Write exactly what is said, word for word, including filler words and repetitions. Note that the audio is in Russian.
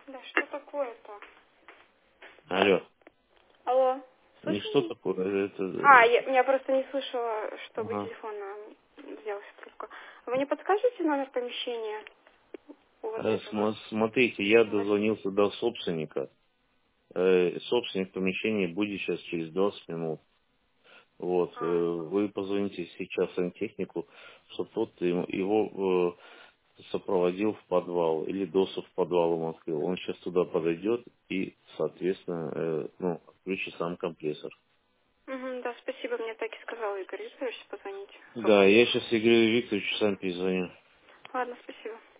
Да, что такое-то? Алло. Алло, Не слышно что меня? такое, это... А, я, я просто не слышала, чтобы Ага. телефон взялся трубка. Вы не подскажете номер помещения у вот Э, этого? см- Смотрите, я Вот. дозвонился до собственника. Э, Собственник помещения будет сейчас через двадцать минут. Вот. э, А, Вы позвоните сейчас сантехнику, чтобы тот ему- его э, сопроводил в подвал или досу в подвал ему открыл. Он сейчас туда подойдет и, соответственно, э, ну, отключит сам компрессор. угу, да, спасибо, мне так и сказал Игорь Викторович позвонить. Да, Свободен. я сейчас Игорю Викторовичу сам перезвоню. Ладно, спасибо.